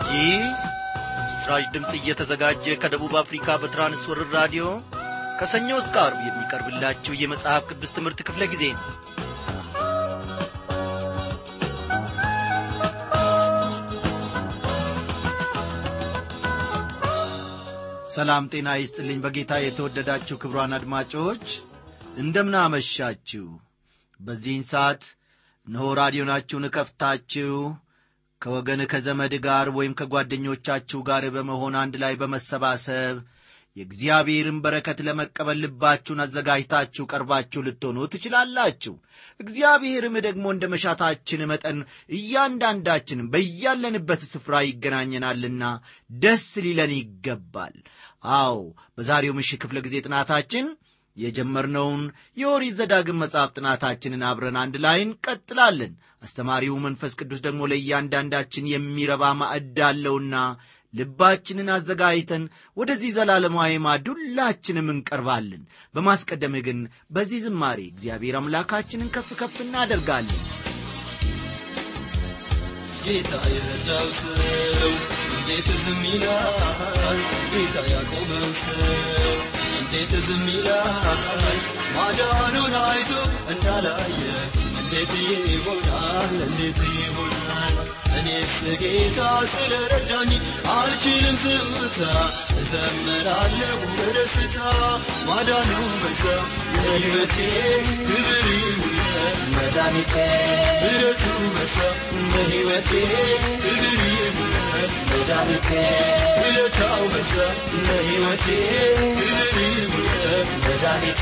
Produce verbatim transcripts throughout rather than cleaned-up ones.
ይህ በምስራች ድምጽ እየተዘጋጀ ከደቡብ አፍሪካ በትራንስወርልድ ራዲዮ ከሰኞ እስከ ዓርብ የሚቀርብላችሁ የመጽሐፍ ቅዱስ ትምህርት ክፍለ ጊዜ ነው። ሰላም ጤና ይስጥልኝ። በጌታ የተወደዳችሁ ክቡራን አድማጮች እንደምን አመሻችሁ። በዚህን ሰዓት እነሆ ራዲዮናችሁን ከፍታችሁ ከወገን ከዘመድ ጋር ወይም ከጓደኞቻችሁ ጋር በመሆን አንድ ላይ በመሰባሰብ የእግዚአብሔርን በረከት ለመቀበል ልባችሁን አዘጋጅታችሁ ቀርባችሁ ልትሆኑ ትችላላችሁ። እግዚአብሔርም ደግሞ እንደ መሻታችን መጠን እያንዳንዳችን በያለንበት ስፍራ ይገናኘናልና ደስ ሊለን ይገባል። አዎ፣ በዛሬው ምሽት ክፍለ ጊዜ ጥናታችን የጀመርነውን የኦሪት ዘዳግም መጽሐፍ ጥናታችንን አብረን አንድ ላይ እንቀጥላለን። አስተማሪው መንፈስ ቅዱስ ደግሞ ለእያንዳንዳችን የሚረባ ማዕድ አለውና ልባችንን አዘጋጅተን ወደዚህ ዘላለማዊ ማዕድ ሁላችንም እንቀርባለን። በማስቀደም ግን በዚህ ዝማሬ እግዚአብሔር አምላካችንን ከፍ ከፍ እናደርጋለን። ጌታ የረዳው ሰው እንዴት ዝም ይላል? ጌታ ያቆመው ሰው እንዴት ዝም ይላል? ማዳኑን አይቶ እንዳላየ እንዴት ይሆናል? እንዴት ይሆናል? እኔስ ጌታ ስለረዳኝ አልችልም ዝምታ፣ እዘምራለሁ በደስታ። ማዳኑ በሰው ለሕይወቴ ክብር ይሁን መድኃኒቴ፣ ምሕረቱ በሰው ለሕይወቴ ክብር ይሁን መድኃኒቴ፣ ውለታው በሰው ለሕይወቴ ክብር ይሁን መድኃኒቴ።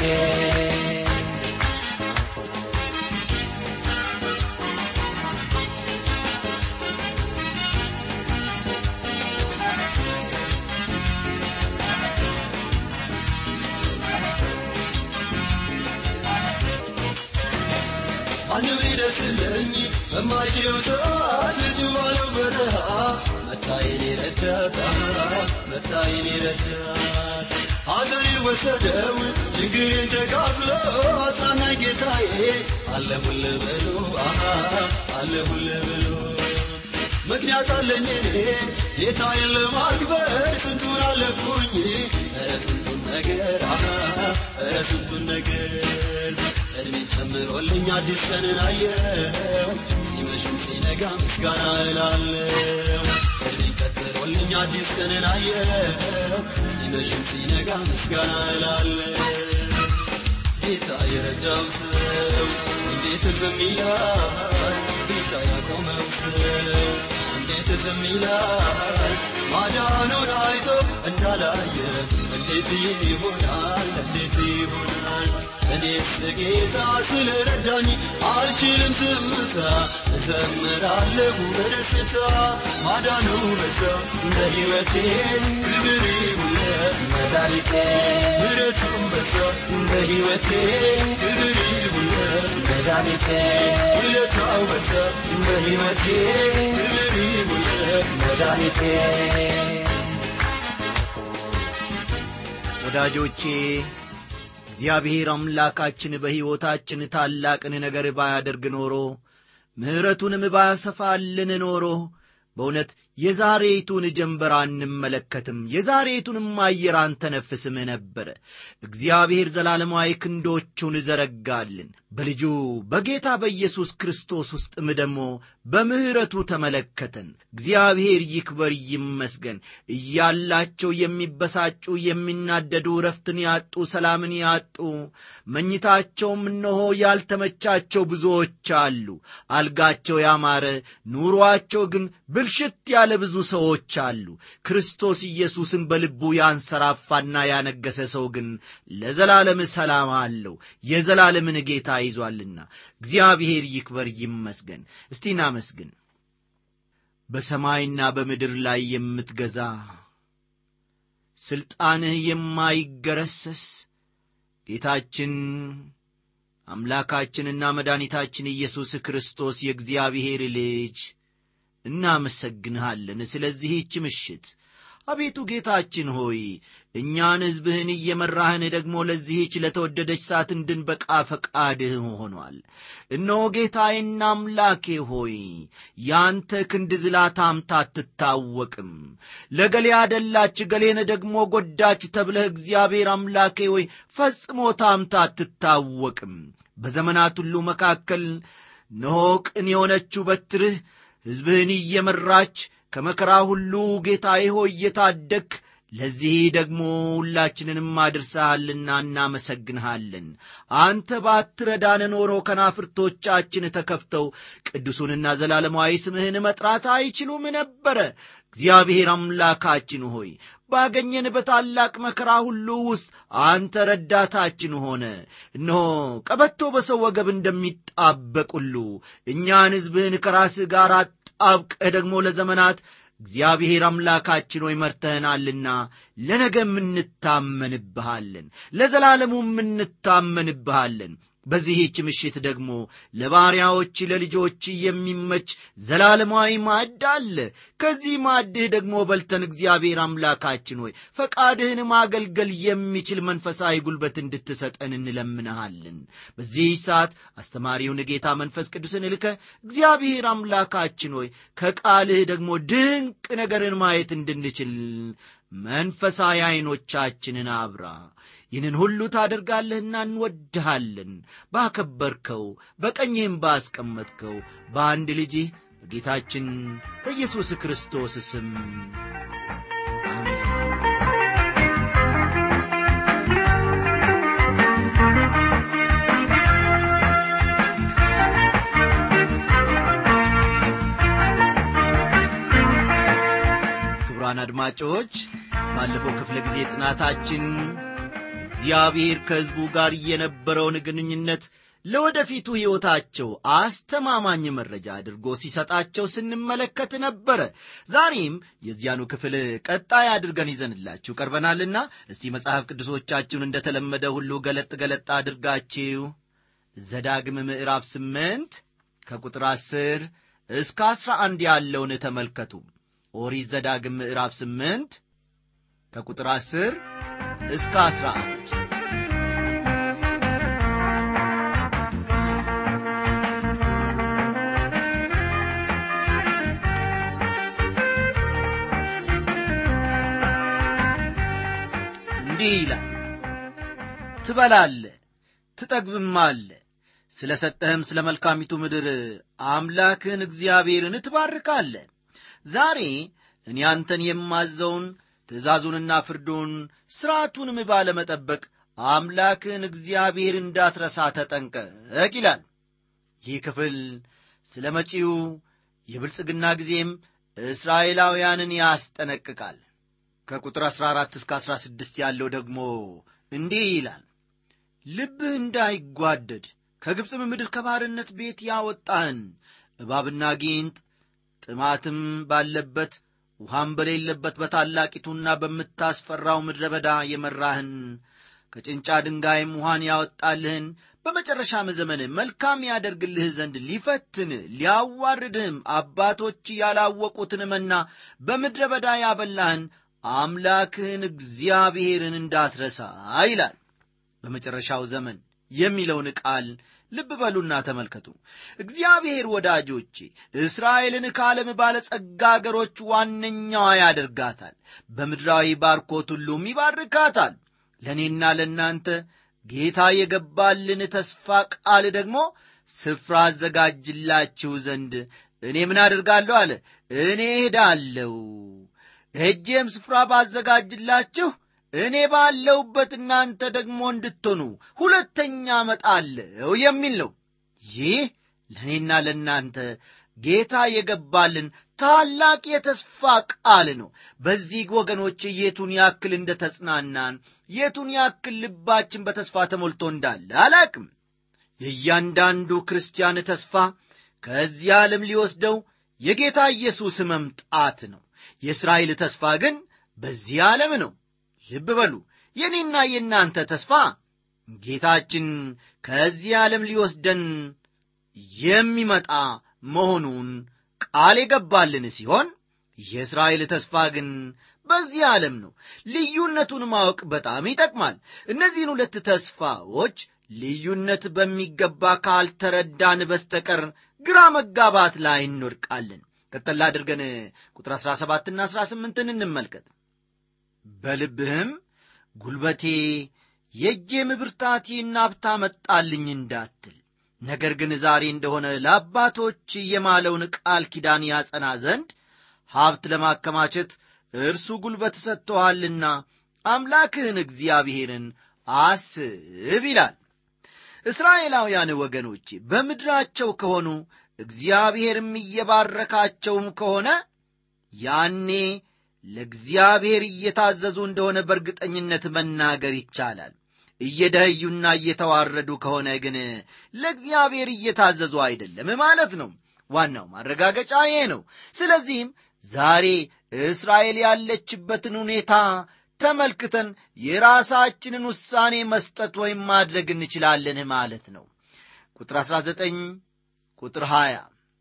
ማነው ይደርስልኝ በማይችለው ሰዓት ጭዋለው በረሃ? መጣ የኔ ረዳት፣ መጣ የኔ ረዳት። ሐዘኔን ወሰደው ችግሬን ተካፍሎ አጽናናኝ ጌታዬ። አለሁልህ በሎ አለሁልህ በሎ። ምክንያት አለኝ እኔ ጌታዬን ለማክበር ስንቱን አለፍኩኝ፣ ኧረ ስንቱን ነገር ኧረ ስንቱን ነገር። እድሜን ጨምሮልኝ አዲስ ቀንን አየው፣ ሲመሽም ሲነጋ ምስጋና እላለሁ። እድሜን ቀጥሮልኝ አዲስ ቀንን አየው፣ ሲመሽም ሲነጋ ምስጋና እላለሁ። ጌታ የረዳው ሰው እንዴት ዝም ይላል? ጌታ ያቆመው ሰው እንዴት ዝም ይላል? ማዳኑን አይቶ እንዳላየ እንዴት ይሆናል? እንዴት ይሆናል? እኔስ ጌታ ስለረዳኝ አልችልም ዝምታ፣ እዘምራለሁ በደስታ። ማዳኑ በሰው ለሕይወቴ ክብር ይሁን መድኃኒቴ፣ ምሕረቱ በሰው ለሕይወቴ ክብር ይሁን መድኃኒቴ፣ ውለታው በሰው ለሕይወቴ ክብር ይሁን መድኃኒቴ። ወዳጆቼ እግዚአብሔር አምላካችን በሕይወታችን ታላቅን ነገር ባያደርግ ኖሮ፣ ምሕረቱንም ባያሰፋልን ኖሮ በእውነት የዛሬቱን ጀንበር አንመለከትም፣ የዛሬቱንም አየር አንተነፍስም ነበረ። እግዚአብሔር ዘላለማዊ ክንዶቹን ዘረጋልን። በልጁ በጌታ በኢየሱስ ክርስቶስ ውስጥም ደግሞ በምሕረቱ ተመለከተን። እግዚአብሔር ይክበር ይመስገን። እያላቸው የሚበሳጩ የሚናደዱ፣ ረፍትን ያጡ፣ ሰላምን ያጡ፣ መኝታቸውም እነሆ ያልተመቻቸው ብዙዎች አሉ። አልጋቸው ያማረ ኑሮአቸው ግን ብልሽት ያለ ብዙ ሰዎች አሉ። ክርስቶስ ኢየሱስን በልቡ ያንሰራፋና ያነገሰ ሰው ግን ለዘላለም ሰላም አለው፣ የዘላለምን ጌታ ይዟልና። እግዚአብሔር ይክበር ይመስገን። እስቲ እናመስግን። በሰማይና በምድር ላይ የምትገዛ ስልጣንህ የማይገረሰስ ጌታችን አምላካችንና መድኃኒታችን ኢየሱስ ክርስቶስ የእግዚአብሔር ልጅ እናመሰግንሃለን። ስለዚህች ምሽት አቤቱ ጌታችን ሆይ እኛን ሕዝብህን እየመራህን ደግሞ ለዚህች ለተወደደች ሰዓት እንድንበቃ ፈቃድህ ሆኗል። እነሆ ጌታዬና አምላኬ ሆይ ያንተ ክንድ ዝላታምታ አትታወቅም። ለገሌ አደላች ገሌን ደግሞ ጐዳች ተብለህ እግዚአብሔር አምላኬ ሆይ ፈጽሞ ታምታ አትታወቅም። በዘመናት ሁሉ መካከል እነሆ ቅን የሆነችው በትርህ ሕዝብህን እየመራች ከመከራ ሁሉ ጌታዬ ሆይ እየታደግክ ለዚህ ደግሞ ሁላችንንም አድርሰሃልና እናመሰግንሃለን። አንተ ባትረዳን ኖሮ ከናፍርቶቻችን ተከፍተው ቅዱሱንና ዘላለማዊ ስምህን መጥራት አይችሉም ነበረ። እግዚአብሔር አምላካችን ሆይ ባገኘን በታላቅ መከራ ሁሉ ውስጥ አንተ ረዳታችን ሆነ። እነሆ ቀበቶ በሰው ወገብ እንደሚጣበቅ ሁሉ እኛን ሕዝብህን ከራስህ ጋር አጣብቀህ ደግሞ ለዘመናት እግዚአብሔር አምላካችን ሆይ መርተህናልና ለነገም እንታመንብሃለን፣ ለዘላለሙም እንታመንብሃለን። በዚህች ምሽት ደግሞ ለባሪያዎች ለልጆች የሚመች ዘላለማዊ ማዕድ አለ። ከዚህ ማዕድህ ደግሞ በልተን እግዚአብሔር አምላካችን ሆይ ፈቃድህን ማገልገል የሚችል መንፈሳዊ ጉልበት እንድትሰጠን እንለምንሃለን። በዚህ ሰዓት አስተማሪውን ጌታ መንፈስ ቅዱስን ልከ እግዚአብሔር አምላካችን ሆይ ከቃልህ ደግሞ ድንቅ ነገርን ማየት እንድንችል መንፈሳዊ ዓይኖቻችንን አብራ። ይህንን ሁሉ ታደርጋለህና እንወድሃለን። ባከበርከው በቀኝህም ባስቀመጥከው በአንድ ልጅህ በጌታችን በኢየሱስ ክርስቶስ ስም አሜን። ክቡራን አድማጮች ባለፈው ክፍለ ጊዜ ጥናታችን እግዚአብሔር ከሕዝቡ ጋር የነበረውን ግንኙነት ለወደፊቱ ሕይወታቸው አስተማማኝ መረጃ አድርጎ ሲሰጣቸው ስንመለከት ነበረ። ዛሬም የዚያኑ ክፍል ቀጣይ አድርገን ይዘንላችሁ ቀርበናልና እስቲ መጽሐፍ ቅዱሶቻችሁን እንደተለመደ ሁሉ ገለጥ ገለጥ አድርጋችሁ ዘዳግም ምዕራፍ ስምንት ከቁጥር አስር እስከ አስራ አንድ ያለውን ተመልከቱ። ኦሪት ዘዳግም ምዕራፍ ስምንት ከቁጥር አስር እስከ አስራ አንድ እንዲህ ይላል። ትበላለህ ትጠግብማለህ፣ ስለ ሰጠህም ስለ መልካሚቱ ምድር አምላክህን እግዚአብሔርን ትባርካለህ። ዛሬ እኔ አንተን የማዘውን ትእዛዙንና ፍርዱን ሥርዓቱንም ባለመጠበቅ አምላክን እግዚአብሔር እንዳትረሳ ተጠንቀቅ ይላል። ይህ ክፍል ስለ መጪው የብልጽግና ጊዜም እስራኤላውያንን ያስጠነቅቃል። ከቁጥር አሥራ አራት እስከ አሥራ ስድስት ያለው ደግሞ እንዲህ ይላል። ልብህ እንዳይጓደድ ከግብፅም ምድር ከባርነት ቤት ያወጣህን እባብና ጊንጥ ጥማትም ባለበት ውሃም በሌለበት በታላቂቱና በምታስፈራው ምድረ በዳ የመራህን ከጭንጫ ድንጋይም ውሃን ያወጣልህን በመጨረሻም ዘመን መልካም ያደርግልህ ዘንድ ሊፈትን ሊያዋርድህም አባቶች ያላወቁትን መና በምድረ በዳ ያበላህን አምላክህን እግዚአብሔርን እንዳትረሳ ይላል። በመጨረሻው ዘመን የሚለውን ቃል ልብ በሉና ተመልከቱ። እግዚአብሔር ወዳጆቼ እስራኤልን ከዓለም ባለጸጋ አገሮች ዋነኛዋ ያደርጋታል። በምድራዊ ባርኮት ሁሉም ይባርካታል። ለእኔና ለእናንተ ጌታ የገባልን ተስፋ ቃል ደግሞ ስፍራ አዘጋጅላችሁ ዘንድ እኔ ምን አደርጋለሁ አለ፣ እኔ ሄዳለሁ፣ ሄጄም ስፍራ ባዘጋጅላችሁ እኔ ባለሁበት እናንተ ደግሞ እንድትሆኑ ሁለተኛ እመጣለሁ የሚል ነው። ይህ ለእኔና ለእናንተ ጌታ የገባልን ታላቅ የተስፋ ቃል ነው። በዚህ ወገኖች የቱን ያክል እንደ ተጽናናን፣ የቱን ያክል ልባችን በተስፋ ተሞልቶ እንዳለ አላቅም። የእያንዳንዱ ክርስቲያን ተስፋ ከዚህ ዓለም ሊወስደው የጌታ ኢየሱስ መምጣት ነው። የእስራኤል ተስፋ ግን በዚህ ዓለም ነው። ልብ በሉ፣ የኔና የእናንተ ተስፋ ጌታችን ከዚህ ዓለም ሊወስደን የሚመጣ መሆኑን ቃል የገባልን ሲሆን የእስራኤል ተስፋ ግን በዚህ ዓለም ነው። ልዩነቱን ማወቅ በጣም ይጠቅማል። እነዚህን ሁለት ተስፋዎች ልዩነት በሚገባ ካልተረዳን በስተቀር ግራ መጋባት ላይ እንወድቃለን። ቀጥላ አድርገን ቁጥር አሥራ ሰባትና አሥራ ስምንትን እንመልከት። በልብህም ጉልበቴ የእጄም ብርታት ይህን ሀብት አመጣልኝ እንዳትል፣ ነገር ግን ዛሬ እንደሆነ ለአባቶች የማለውን ቃል ኪዳን ያጸና ዘንድ ሀብት ለማከማቸት እርሱ ጉልበት ሰጥቶሃልና አምላክህን እግዚአብሔርን አስብ ይላል። እስራኤላውያን ወገኖቼ በምድራቸው ከሆኑ እግዚአብሔርም እየባረካቸውም ከሆነ ያኔ ለእግዚአብሔር እየታዘዙ እንደሆነ በእርግጠኝነት መናገር ይቻላል። እየደህዩና እየተዋረዱ ከሆነ ግን ለእግዚአብሔር እየታዘዙ አይደለም ማለት ነው። ዋናው ማረጋገጫ ይሄ ነው። ስለዚህም ዛሬ እስራኤል ያለችበትን ሁኔታ ተመልክተን የራሳችንን ውሳኔ መስጠት ወይም ማድረግ እንችላለን ማለት ነው። ቁጥር አሥራ ዘጠኝ ቁጥር ሃያ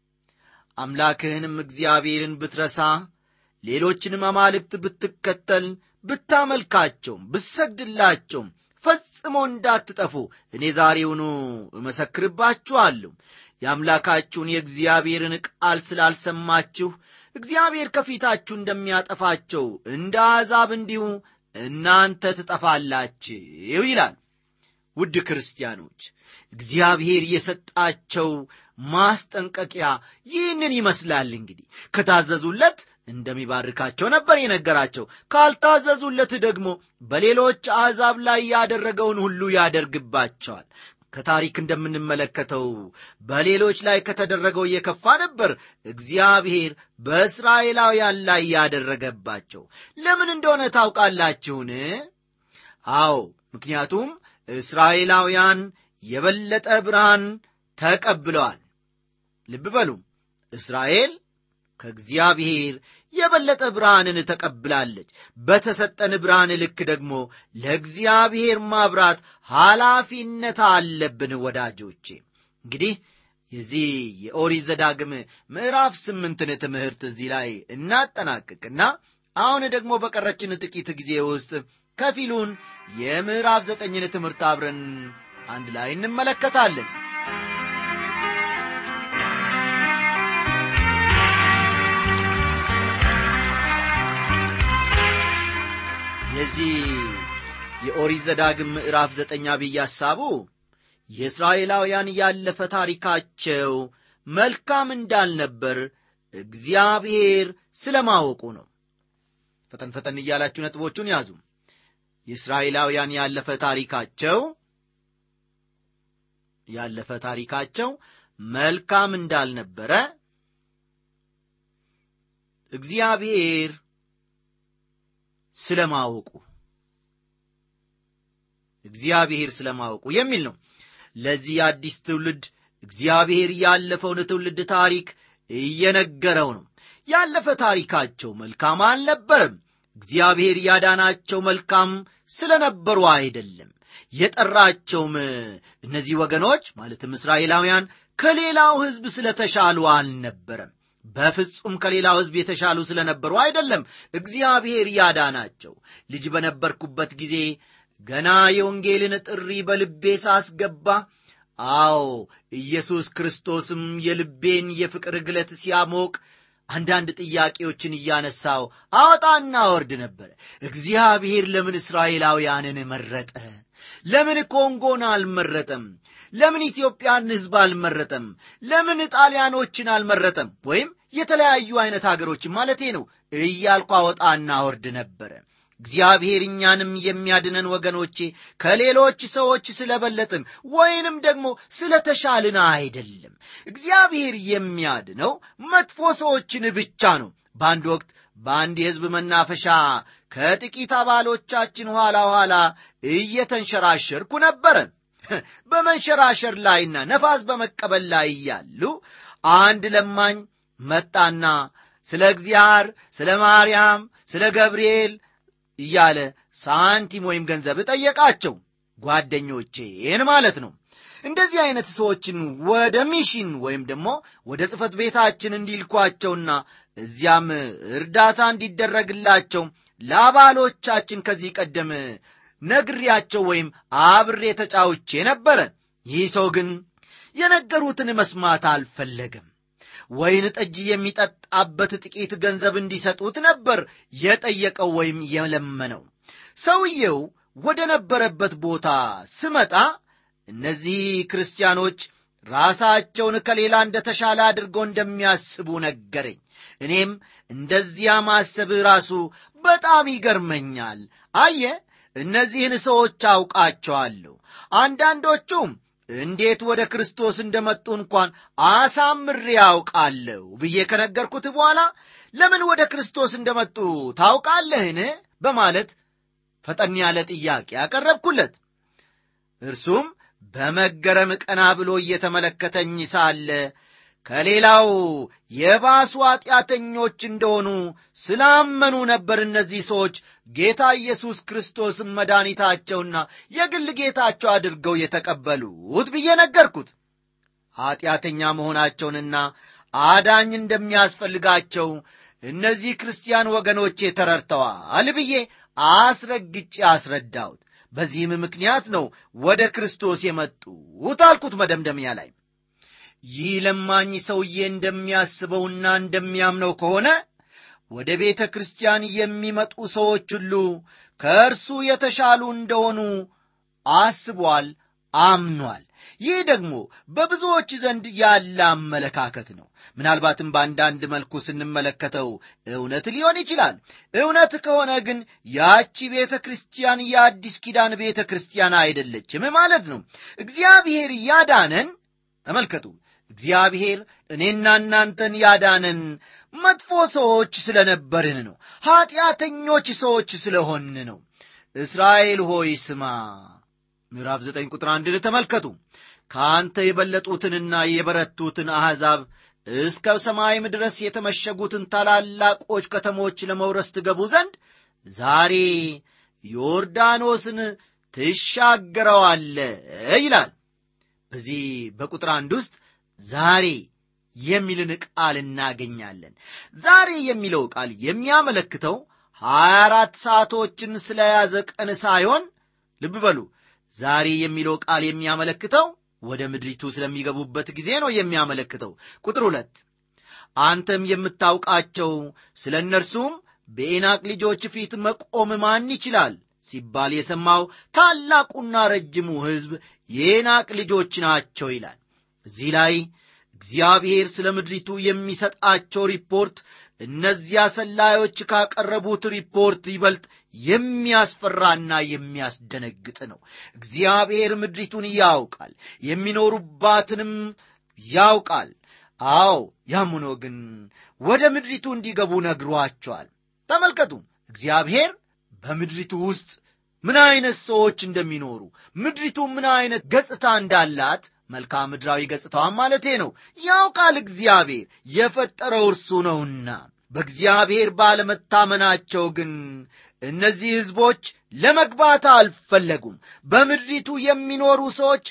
አምላክህንም እግዚአብሔርን ብትረሳ ሌሎችንም አማልክት ብትከተል ብታመልካቸውም ብትሰግድላቸውም ፈጽሞ እንዳትጠፉ እኔ ዛሬውኑ እመሰክርባችኋለሁ። የአምላካችሁን የእግዚአብሔርን ቃል ስላልሰማችሁ እግዚአብሔር ከፊታችሁ እንደሚያጠፋቸው እንደ አሕዛብ እንዲሁ እናንተ ትጠፋላችሁ ይላል። ውድ ክርስቲያኖች እግዚአብሔር የሰጣቸው ማስጠንቀቂያ ይህንን ይመስላል። እንግዲህ ከታዘዙለት እንደሚባርካቸው ነበር የነገራቸው። ካልታዘዙለት ደግሞ በሌሎች አሕዛብ ላይ ያደረገውን ሁሉ ያደርግባቸዋል። ከታሪክ እንደምንመለከተው በሌሎች ላይ ከተደረገው የከፋ ነበር እግዚአብሔር በእስራኤላውያን ላይ ያደረገባቸው። ለምን እንደሆነ ታውቃላችሁን? አዎ፣ ምክንያቱም እስራኤላውያን የበለጠ ብርሃን ተቀብለዋል። ልብ በሉ፣ እስራኤል ከእግዚአብሔር የበለጠ ብርሃንን ተቀብላለች። በተሰጠን ብርሃን ልክ ደግሞ ለእግዚአብሔር ማብራት ኃላፊነት አለብን። ወዳጆቼ እንግዲህ የዚህ የኦሪት ዘዳግም ምዕራፍ ስምንትን ትምህርት እዚህ ላይ እናጠናቅቅና አሁን ደግሞ በቀረችን ጥቂት ጊዜ ውስጥ ከፊሉን የምዕራፍ ዘጠኝን ትምህርት አብረን አንድ ላይ እንመለከታለን። የዚህ የኦሪት ዘዳግም ምዕራፍ ዘጠኝ አብይ ሐሳቡ የእስራኤላውያን ያለፈ ታሪካቸው መልካም እንዳልነበር እግዚአብሔር ስለማወቁ ነው። ፈጠን ፈጠን እያላችሁ ነጥቦቹን ያዙ። የእስራኤላውያን ያለፈ ታሪካቸው ያለፈ ታሪካቸው መልካም እንዳልነበረ እግዚአብሔር ስለማወቁ እግዚአብሔር ስለማወቁ የሚል ነው። ለዚህ አዲስ ትውልድ እግዚአብሔር ያለፈውን ትውልድ ታሪክ እየነገረው ነው። ያለፈ ታሪካቸው መልካም አልነበረም። እግዚአብሔር ያዳናቸው መልካም ስለነበሩ አይደለም። የጠራቸውም እነዚህ ወገኖች ማለትም እስራኤላውያን ከሌላው ሕዝብ ስለተሻሉ አልነበረም። በፍጹም ከሌላው ሕዝብ የተሻሉ ስለነበሩ አይደለም እግዚአብሔር ያዳናቸው። ልጅ በነበርኩበት ጊዜ ገና የወንጌልን ጥሪ በልቤ ሳስገባ፣ አዎ ኢየሱስ ክርስቶስም የልቤን የፍቅር ግለት ሲያሞቅ አንዳንድ ጥያቄዎችን እያነሳው አወጣና ወርድ ነበር። እግዚአብሔር ለምን እስራኤላውያንን መረጠ? ለምን ኮንጎን አልመረጠም? ለምን ኢትዮጵያን ሕዝብ አልመረጠም? ለምን ጣሊያኖችን አልመረጠም? ወይም የተለያዩ አይነት ሀገሮችን ማለቴ ነው እያልኩ አወጣና ወርድ ነበር። እግዚአብሔር እኛንም የሚያድነን ወገኖቼ ከሌሎች ሰዎች ስለበለጥን ወይንም ደግሞ ስለተሻልን አይደለም። እግዚአብሔር የሚያድነው መጥፎ ሰዎችን ብቻ ነው። በአንድ ወቅት በአንድ የሕዝብ መናፈሻ ከጥቂት አባሎቻችን ኋላ ኋላ እየተንሸራሸርኩ ነበረ። በመንሸራሸር ላይና ነፋስ በመቀበል ላይ እያሉ አንድ ለማኝ መጣና ስለ እግዚአብሔር፣ ስለ ማርያም፣ ስለ ገብርኤል እያለ ሳንቲም ወይም ገንዘብ ጠየቃቸው። ጓደኞቼን ማለት ነው። እንደዚህ አይነት ሰዎችን ወደ ሚሽን ወይም ደግሞ ወደ ጽፈት ቤታችን እንዲልኳቸውና እዚያም እርዳታ እንዲደረግላቸው ለአባሎቻችን ከዚህ ቀደም ነግሬያቸው ወይም አብሬ ተጫውቼ ነበረ። ይህ ሰው ግን የነገሩትን መስማት አልፈለገም። ወይን ጠጅ የሚጠጣበት ጥቂት ገንዘብ እንዲሰጡት ነበር የጠየቀው ወይም የለመነው። ሰውየው ወደ ነበረበት ቦታ ስመጣ እነዚህ ክርስቲያኖች ራሳቸውን ከሌላ እንደተሻለ አድርገው እንደሚያስቡ ነገረኝ። እኔም እንደዚያ ማሰብ ራሱ በጣም ይገርመኛል። አየ እነዚህን ሰዎች አውቃቸዋለሁ። አንዳንዶቹም እንዴት ወደ ክርስቶስ እንደመጡ እንኳን አሳምሬ ያውቃለሁ ብዬ ከነገርኩት በኋላ ለምን ወደ ክርስቶስ እንደመጡ ታውቃለህን በማለት ፈጠን ያለ ጥያቄ ያቀረብኩለት። እርሱም በመገረም ቀና ብሎ እየተመለከተኝ ሳለ ከሌላው የባሱ ኃጢአተኞች እንደሆኑ ስላመኑ ነበር እነዚህ ሰዎች ጌታ ኢየሱስ ክርስቶስን መድኃኒታቸውና የግል ጌታቸው አድርገው የተቀበሉት ብዬ ነገርኩት። ኃጢአተኛ መሆናቸውንና አዳኝ እንደሚያስፈልጋቸው እነዚህ ክርስቲያን ወገኖቼ ተረድተዋል ብዬ አስረግጬ አስረዳሁት። በዚህም ምክንያት ነው ወደ ክርስቶስ የመጡት አልኩት መደምደሚያ ላይ። ይህ ለማኝ ሰውዬ እንደሚያስበውና እንደሚያምነው ከሆነ ወደ ቤተ ክርስቲያን የሚመጡ ሰዎች ሁሉ ከእርሱ የተሻሉ እንደሆኑ አስቧል፣ አምኗል። ይህ ደግሞ በብዙዎች ዘንድ ያለ አመለካከት ነው። ምናልባትም በአንዳንድ መልኩ ስንመለከተው እውነት ሊሆን ይችላል። እውነት ከሆነ ግን ያቺ ቤተ ክርስቲያን የአዲስ ኪዳን ቤተ ክርስቲያን አይደለችም ማለት ነው። እግዚአብሔር ያዳነን፣ ተመልከቱ፣ እግዚአብሔር እኔና እናንተን ያዳነን መጥፎ ሰዎች ስለነበርን ነው፣ ኀጢአተኞች ሰዎች ስለሆን ነው። እስራኤል ሆይ ስማ፣ ምዕራፍ ዘጠኝ ቁጥር አንድን ተመልከቱ። ከአንተ የበለጡትንና የበረቱትን አሕዛብ እስከ ሰማይም ድረስ የተመሸጉትን ታላላቆች ከተሞች ለመውረስ ትገቡ ዘንድ ዛሬ ዮርዳኖስን ትሻገረዋለ ይላል። በዚህ በቁጥር አንድ ውስጥ ዛሬ የሚልን ቃል እናገኛለን። ዛሬ የሚለው ቃል የሚያመለክተው ሀያ አራት ሰዓቶችን ስለያዘ ቀን ሳይሆን፣ ልብ በሉ፣ ዛሬ የሚለው ቃል የሚያመለክተው ወደ ምድሪቱ ስለሚገቡበት ጊዜ ነው የሚያመለክተው። ቁጥር ሁለት አንተም የምታውቃቸው ስለ እነርሱም በዔናቅ ልጆች ፊት መቆም ማን ይችላል ሲባል የሰማው ታላቁና ረጅሙ ሕዝብ የዔናቅ ልጆች ናቸው ይላል። እዚህ ላይ እግዚአብሔር ስለ ምድሪቱ የሚሰጣቸው ሪፖርት እነዚያ ሰላዮች ካቀረቡት ሪፖርት ይበልጥ የሚያስፈራና የሚያስደነግጥ ነው። እግዚአብሔር ምድሪቱን ያውቃል፣ የሚኖሩባትንም ያውቃል። አዎ ያም ሆኖ ግን ወደ ምድሪቱ እንዲገቡ ነግሯቸዋል። ተመልከቱ፣ እግዚአብሔር በምድሪቱ ውስጥ ምን አይነት ሰዎች እንደሚኖሩ፣ ምድሪቱ ምን አይነት ገጽታ እንዳላት፣ መልክዓ ምድራዊ ገጽታዋን ማለቴ ነው፣ ያውቃል። እግዚአብሔር የፈጠረው እርሱ ነውና። በእግዚአብሔር ባለመታመናቸው ግን እነዚህ ሕዝቦች ለመግባት አልፈለጉም። በምድሪቱ የሚኖሩ ሰዎች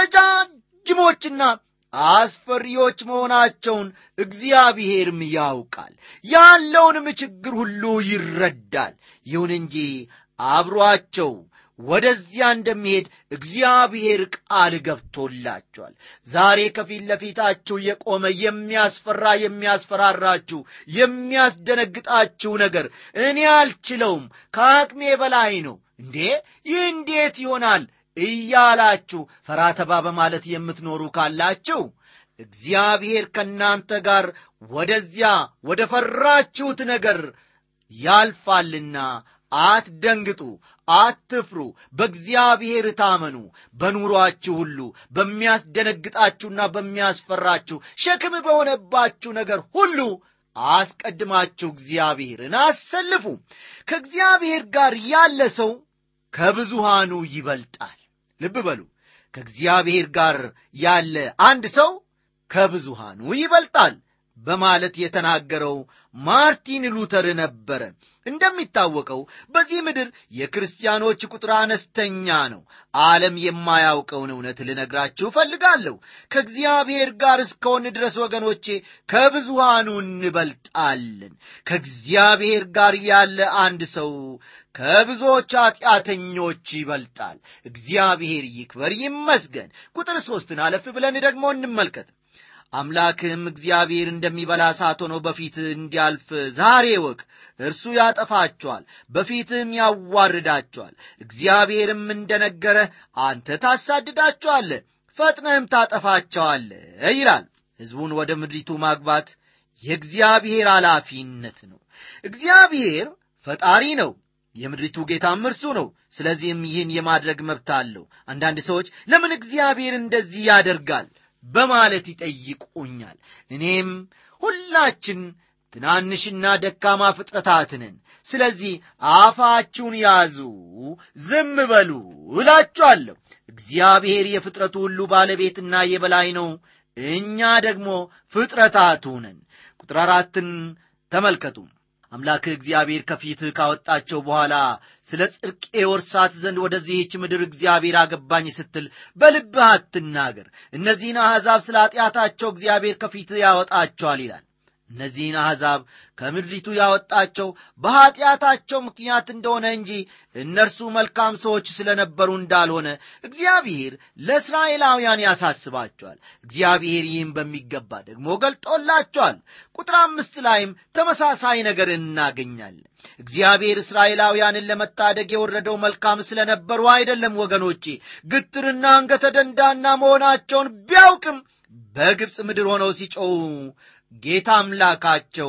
ረጃጅሞችና አስፈሪዎች መሆናቸውን እግዚአብሔርም ያውቃል፣ ያለውንም ችግር ሁሉ ይረዳል። ይሁን እንጂ አብሮአቸው ወደዚያ እንደሚሄድ እግዚአብሔር ቃል ገብቶላቸዋል። ዛሬ ከፊት ለፊታችሁ የቆመ የሚያስፈራ የሚያስፈራራችሁ የሚያስደነግጣችሁ ነገር እኔ አልችለውም፣ ከአቅሜ በላይ ነው፣ እንዴ ይህ እንዴት ይሆናል እያላችሁ ፈራ ተባ በማለት የምትኖሩ ካላችሁ እግዚአብሔር ከእናንተ ጋር ወደዚያ ወደ ፈራችሁት ነገር ያልፋልና አትደንግጡ፣ አትፍሩ፣ በእግዚአብሔር ታመኑ። በኑሯችሁ ሁሉ በሚያስደነግጣችሁና በሚያስፈራችሁ ሸክም በሆነባችሁ ነገር ሁሉ አስቀድማችሁ እግዚአብሔርን አሰልፉ። ከእግዚአብሔር ጋር ያለ ሰው ከብዙሃኑ ይበልጣል። ልብ በሉ፣ ከእግዚአብሔር ጋር ያለ አንድ ሰው ከብዙሃኑ ይበልጣል። በማለት የተናገረው ማርቲን ሉተር ነበረ። እንደሚታወቀው በዚህ ምድር የክርስቲያኖች ቁጥር አነስተኛ ነው። ዓለም የማያውቀውን እውነት ልነግራችሁ ፈልጋለሁ። ከእግዚአብሔር ጋር እስከሆን ድረስ ወገኖቼ ከብዙሃኑ እንበልጣለን። ከእግዚአብሔር ጋር ያለ አንድ ሰው ከብዙዎች ኃጢአተኞች ይበልጣል። እግዚአብሔር ይክበር ይመስገን። ቁጥር ሦስትን አለፍ ብለን ደግሞ እንመልከት። አምላክህም እግዚአብሔር እንደሚበላ እሳት ሆኖ በፊትህ እንዲያልፍ ዛሬ እወቅ። እርሱ ያጠፋቸዋል፣ በፊትህም ያዋርዳቸዋል። እግዚአብሔርም እንደነገረህ አንተ ታሳድዳቸዋለህ፣ ፈጥነህም ታጠፋቸዋለህ ይላል። ሕዝቡን ወደ ምድሪቱ ማግባት የእግዚአብሔር ኃላፊነት ነው። እግዚአብሔር ፈጣሪ ነው፣ የምድሪቱ ጌታም እርሱ ነው። ስለዚህም ይህን የማድረግ መብት አለው። አንዳንድ ሰዎች ለምን እግዚአብሔር እንደዚህ ያደርጋል በማለት ይጠይቁኛል። እኔም ሁላችን ትናንሽና ደካማ ፍጥረታትንን፣ ስለዚህ አፋችሁን ያዙ፣ ዝም በሉ እላችኋለሁ። እግዚአብሔር የፍጥረቱ ሁሉ ባለቤትና የበላይ ነው፣ እኛ ደግሞ ፍጥረታቱ ነን። ቁጥር አራትን ተመልከቱ። አምላክ እግዚአብሔር ከፊትህ ካወጣቸው በኋላ ስለ ጽድቄ ወርሳት ዘንድ ወደዚህች ምድር እግዚአብሔር አገባኝ ስትል በልብህ አትናገር። እነዚህን አሕዛብ ስለ ኃጢአታቸው እግዚአብሔር ከፊትህ ያወጣቸዋል ይላል። እነዚህን አሕዛብ ከምድሪቱ ያወጣቸው በኃጢአታቸው ምክንያት እንደሆነ እንጂ እነርሱ መልካም ሰዎች ስለነበሩ እንዳልሆነ እግዚአብሔር ለእስራኤላውያን ያሳስባቸዋል። እግዚአብሔር ይህም በሚገባ ደግሞ ገልጦላቸዋል። ቁጥር አምስት ላይም ተመሳሳይ ነገር እናገኛለን። እግዚአብሔር እስራኤላውያንን ለመታደግ የወረደው መልካም ስለነበሩ አይደለም ወገኖቼ። ግትርና አንገተ ደንዳና መሆናቸውን ቢያውቅም በግብፅ ምድር ሆነው ሲጮኹ ጌታ አምላካቸው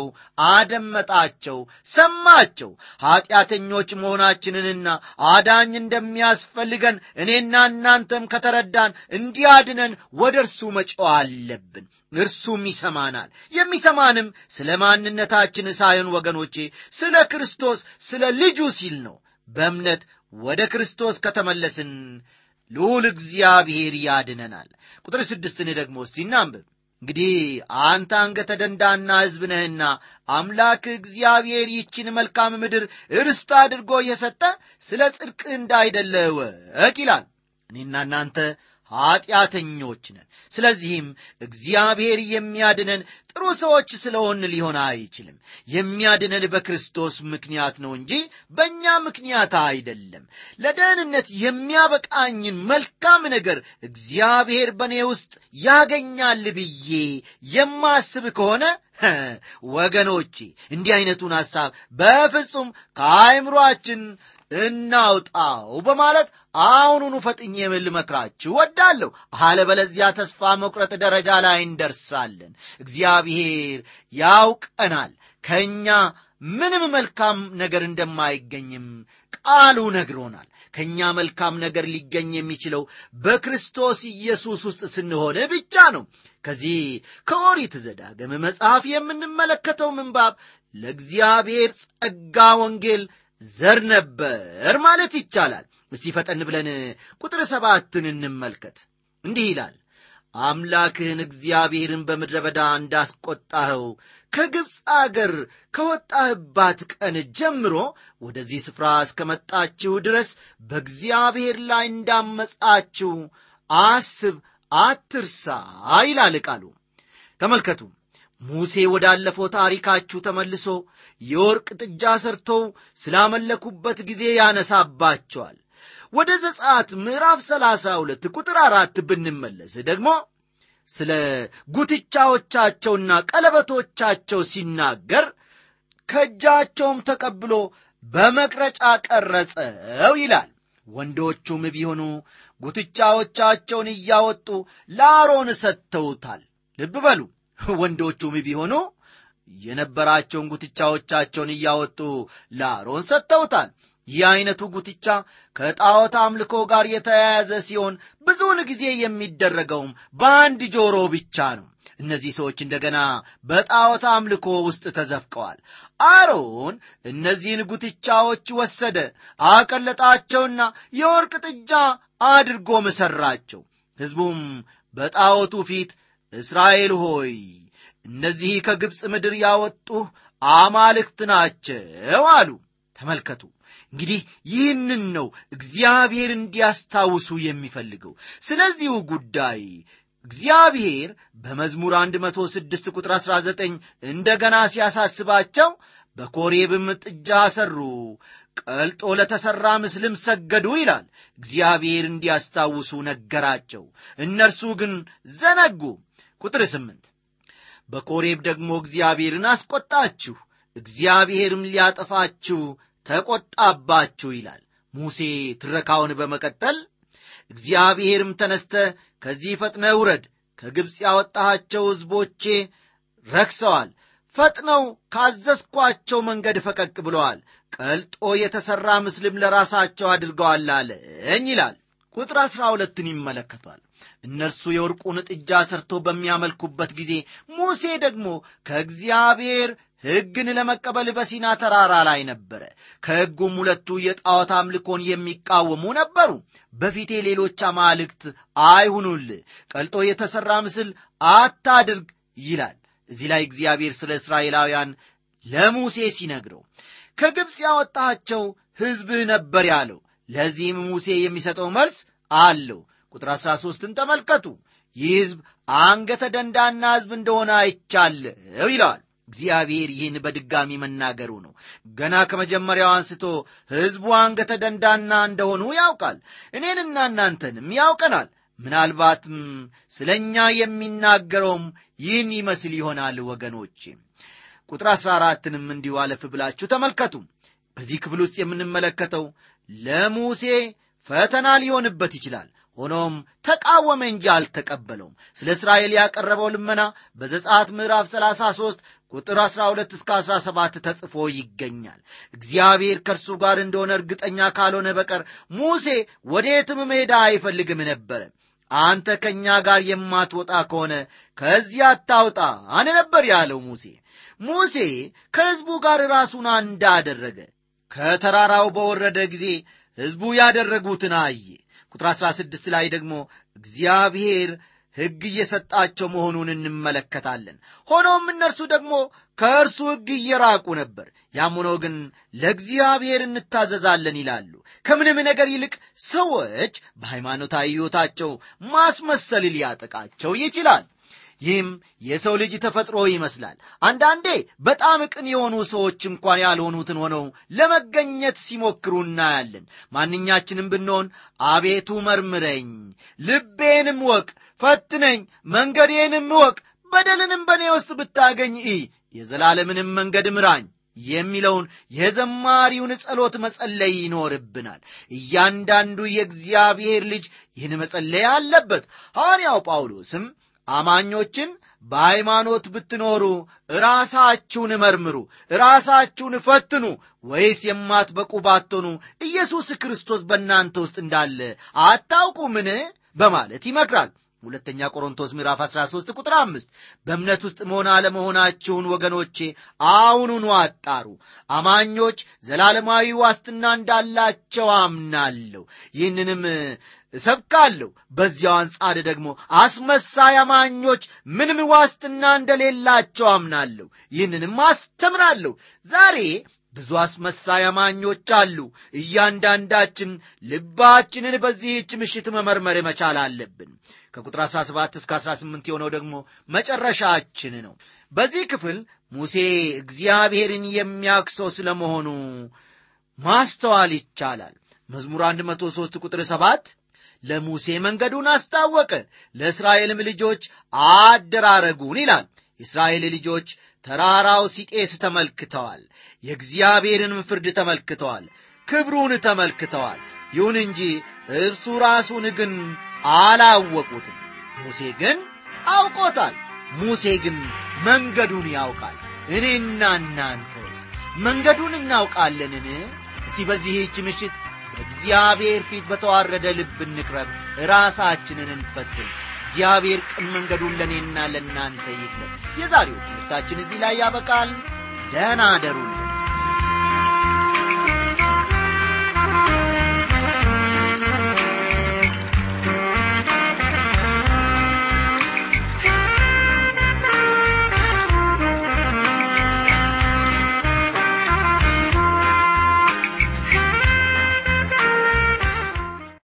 አደመጣቸው፣ ሰማቸው። ኃጢአተኞች መሆናችንንና አዳኝ እንደሚያስፈልገን እኔና እናንተም ከተረዳን እንዲያድነን ወደ እርሱ መጮህ አለብን። እርሱም ይሰማናል። የሚሰማንም ስለ ማንነታችን ሳይሆን ወገኖቼ ስለ ክርስቶስ ስለ ልጁ ሲል ነው። በእምነት ወደ ክርስቶስ ከተመለስን ልዑል እግዚአብሔር ያድነናል። ቁጥር ስድስትን ደግሞ እስቲ እናንብብ። እንግዲህ አንተ አንገተ ደንዳና ሕዝብ ነህና አምላክ እግዚአብሔር ይህችን መልካም ምድር ርስት አድርጎ የሰጠ ስለ ጽድቅ እንዳይደለ እወቅ ይላል። እኔና እናንተ ኃጢአተኞች ነን። ስለዚህም እግዚአብሔር የሚያድነን ጥሩ ሰዎች ስለሆን ሊሆን አይችልም። የሚያድነን በክርስቶስ ምክንያት ነው እንጂ በእኛ ምክንያት አይደለም። ለደህንነት የሚያበቃኝን መልካም ነገር እግዚአብሔር በእኔ ውስጥ ያገኛል ብዬ የማስብ ከሆነ ወገኖቼ እንዲህ አይነቱን ሐሳብ በፍጹም ከአእምሮአችን እናውጣው በማለት አሁኑኑ ፈጥኜ ልመክራችሁ ወዳለሁ። አለበለዚያ ተስፋ መቁረጥ ደረጃ ላይ እንደርሳለን። እግዚአብሔር ያውቀናል። ከእኛ ምንም መልካም ነገር እንደማይገኝም ቃሉ ነግሮናል። ከእኛ መልካም ነገር ሊገኝ የሚችለው በክርስቶስ ኢየሱስ ውስጥ ስንሆን ብቻ ነው። ከዚህ ከኦሪት ዘዳግም መጽሐፍ የምንመለከተው ምንባብ ለእግዚአብሔር ጸጋ ወንጌል ዘር ነበር ማለት ይቻላል። እስቲ ፈጠን ብለን ቁጥር ሰባትን እንመልከት። እንዲህ ይላል፣ አምላክህን እግዚአብሔርን በምድረ በዳ እንዳስቆጣኸው ከግብፅ አገር ከወጣህባት ቀን ጀምሮ ወደዚህ ስፍራ እስከመጣችሁ ድረስ በእግዚአብሔር ላይ እንዳመጻችሁ አስብ፣ አትርሳ ይላል ቃሉ። ተመልከቱ፣ ሙሴ ወዳለፈው ታሪካችሁ ተመልሶ የወርቅ ጥጃ ሰርተው ስላመለኩበት ጊዜ ያነሳባቸዋል። ወደ ዘጸአት ምዕራፍ ሰላሳ ሁለት ቁጥር አራት ብንመለስ ደግሞ ስለ ጉትቻዎቻቸውና ቀለበቶቻቸው ሲናገር ከእጃቸውም ተቀብሎ በመቅረጫ ቀረጸው ይላል። ወንዶቹም ቢሆኑ ጉትቻዎቻቸውን እያወጡ ለአሮን ሰጥተውታል። ልብ በሉ፣ ወንዶቹም ቢሆኑ የነበራቸውን ጉትቻዎቻቸውን እያወጡ ለአሮን ሰጥተውታል። ይህ አይነቱ ጉትቻ ከጣዖት አምልኮ ጋር የተያያዘ ሲሆን ብዙውን ጊዜ የሚደረገውም በአንድ ጆሮ ብቻ ነው። እነዚህ ሰዎች እንደገና በጣዖት አምልኮ ውስጥ ተዘፍቀዋል። አሮን እነዚህን ጉትቻዎች ወሰደ፣ አቀለጣቸውና የወርቅ ጥጃ አድርጎ መሰራቸው። ሕዝቡም በጣዖቱ ፊት እስራኤል ሆይ እነዚህ ከግብፅ ምድር ያወጡ አማልክት ናቸው አሉ። ተመልከቱ እንግዲህ ይህንን ነው እግዚአብሔር እንዲያስታውሱ የሚፈልገው። ስለዚሁ ጉዳይ እግዚአብሔር በመዝሙር መቶ ስድስት ቁጥር አስራ ዘጠኝ እንደገና ሲያሳስባቸው በኮሬብም ጥጃ ሰሩ፣ ቀልጦ ለተሰራ ምስልም ሰገዱ ይላል። እግዚአብሔር እንዲያስታውሱ ነገራቸው፣ እነርሱ ግን ዘነጉ። ቁጥር ስምንት በኮሬብ ደግሞ እግዚአብሔርን አስቆጣችሁ፣ እግዚአብሔርም ሊያጠፋችሁ ተቆጣባችሁ ይላል። ሙሴ ትረካውን በመቀጠል እግዚአብሔርም ተነስተ ከዚህ ፈጥነህ ውረድ፣ ከግብፅ ያወጣሃቸው ሕዝቦቼ ረክሰዋል፣ ፈጥነው ካዘዝኳቸው መንገድ ፈቀቅ ብለዋል፣ ቀልጦ የተሠራ ምስልም ለራሳቸው አድርገዋል አለኝ ይላል። ቁጥር አሥራ ሁለትን ይመለከቷል። እነርሱ የወርቁን ጥጃ ሰርቶ በሚያመልኩበት ጊዜ ሙሴ ደግሞ ከእግዚአብሔር ሕግን ለመቀበል በሲና ተራራ ላይ ነበረ። ከሕጉም ሁለቱ የጣዖት አምልኮን የሚቃወሙ ነበሩ። በፊቴ ሌሎች አማልክት አይሁኑልህ፣ ቀልጦ የተሠራ ምስል አታድርግ ይላል። እዚህ ላይ እግዚአብሔር ስለ እስራኤላውያን ለሙሴ ሲነግረው ከግብፅ ያወጣቸው ሕዝብህ ነበር ያለው። ለዚህም ሙሴ የሚሰጠው መልስ አለው። ቁጥር አሥራ ሦስትን ተመልከቱ። ይህ ሕዝብ አንገተ ደንዳና ሕዝብ እንደሆነ አይቻለሁ ይለዋል። እግዚአብሔር ይህን በድጋሚ መናገሩ ነው። ገና ከመጀመሪያው አንስቶ ሕዝቡ አንገተ ደንዳና እንደሆኑ ያውቃል። እኔንና እናንተንም ያውቀናል። ምናልባትም ስለ እኛ የሚናገረውም ይህን ይመስል ይሆናል። ወገኖቼ ቁጥር አሥራ አራትንም እንዲሁ አለፍ ብላችሁ ተመልከቱ። በዚህ ክፍል ውስጥ የምንመለከተው ለሙሴ ፈተና ሊሆንበት ይችላል። ሆኖም ተቃወመ እንጂ አልተቀበለውም። ስለ እስራኤል ያቀረበው ልመና በዘጸአት ምዕራፍ ሰላሳ ሦስት ቁጥር አሥራ ሁለት እስከ አሥራ ሰባት ተጽፎ ይገኛል። እግዚአብሔር ከእርሱ ጋር እንደሆነ እርግጠኛ ካልሆነ በቀር ሙሴ ወዴትም መሄድ አይፈልግም ነበረ። አንተ ከእኛ ጋር የማትወጣ ከሆነ ከዚህ አታውጣን ነበር ያለው ሙሴ። ሙሴ ከሕዝቡ ጋር ራሱን አንድ አደረገ። ከተራራው በወረደ ጊዜ ሕዝቡ ያደረጉትን አየ። ቁጥር አሥራ ስድስት ላይ ደግሞ እግዚአብሔር ሕግ እየሰጣቸው መሆኑን እንመለከታለን። ሆኖም እነርሱ ደግሞ ከእርሱ ሕግ እየራቁ ነበር። ያም ሆኖ ግን ለእግዚአብሔር እንታዘዛለን ይላሉ። ከምንም ነገር ይልቅ ሰዎች በሃይማኖታዊ ሕይወታቸው ማስመሰል ሊያጠቃቸው ይችላል። ይህም የሰው ልጅ ተፈጥሮ ይመስላል። አንዳንዴ በጣም ቅን የሆኑ ሰዎች እንኳን ያልሆኑትን ሆነው ለመገኘት ሲሞክሩ እናያለን። ማንኛችንም ብንሆን አቤቱ መርምረኝ፣ ልቤንም ወቅ፣ ፈትነኝ፣ መንገዴንም ወቅ፣ በደልንም በእኔ ውስጥ ብታገኝ እይ፣ የዘላለምንም መንገድ ምራኝ የሚለውን የዘማሪውን ጸሎት መጸለይ ይኖርብናል። እያንዳንዱ የእግዚአብሔር ልጅ ይህን መጸለይ አለበት። ሐዋርያው ጳውሎስም አማኞችን በሃይማኖት ብትኖሩ ራሳችሁን መርምሩ፣ ራሳችሁን ፈትኑ፣ ወይስ የማትበቁ ባትሆኑ ኢየሱስ ክርስቶስ በእናንተ ውስጥ እንዳለ አታውቁምን በማለት ይመክራል። ሁለተኛ ቆሮንቶስ ምዕራፍ አሥራ ሦስት ቁጥር አምስት በእምነት ውስጥ መሆን አለመሆናችሁን ወገኖቼ አሁኑኑ አጣሩ። አማኞች ዘላለማዊ ዋስትና እንዳላቸው አምናለሁ፣ ይህንንም እሰብካለሁ። በዚያው አንጻር ደግሞ አስመሳይ አማኞች ምንም ዋስትና እንደሌላቸው አምናለሁ፣ ይህንንም አስተምራለሁ። ዛሬ ብዙ አስመሳይ አማኞች አሉ። እያንዳንዳችን ልባችንን በዚህች ምሽት መመርመር መቻል አለብን። ከቁጥር አሥራ ሰባት እስከ አሥራ ስምንት የሆነው ደግሞ መጨረሻችን ነው። በዚህ ክፍል ሙሴ እግዚአብሔርን የሚያክሰው ስለመሆኑ ማስተዋል ይቻላል። መዝሙር መቶ ሦስት ቁጥር ሰባት ለሙሴ መንገዱን አስታወቀ፣ ለእስራኤልም ልጆች አደራረጉን ይላል። የእስራኤል ልጆች ተራራው ሲጤስ ተመልክተዋል፣ የእግዚአብሔርንም ፍርድ ተመልክተዋል፣ ክብሩን ተመልክተዋል። ይሁን እንጂ እርሱ ራሱን ግን አላወቁትም። ሙሴ ግን አውቆታል። ሙሴ ግን መንገዱን ያውቃል። እኔና እናንተስ መንገዱን እናውቃለንን? እስቲ በዚህች ምሽት በእግዚአብሔር ፊት በተዋረደ ልብ እንቅረብ፣ ራሳችንን እንፈትን። እግዚአብሔር ቅን መንገዱን ለእኔና ለእናንተ ይግለጥ። የዛሬው ትምህርታችን እዚህ ላይ ያበቃል። ደህና አደሩ።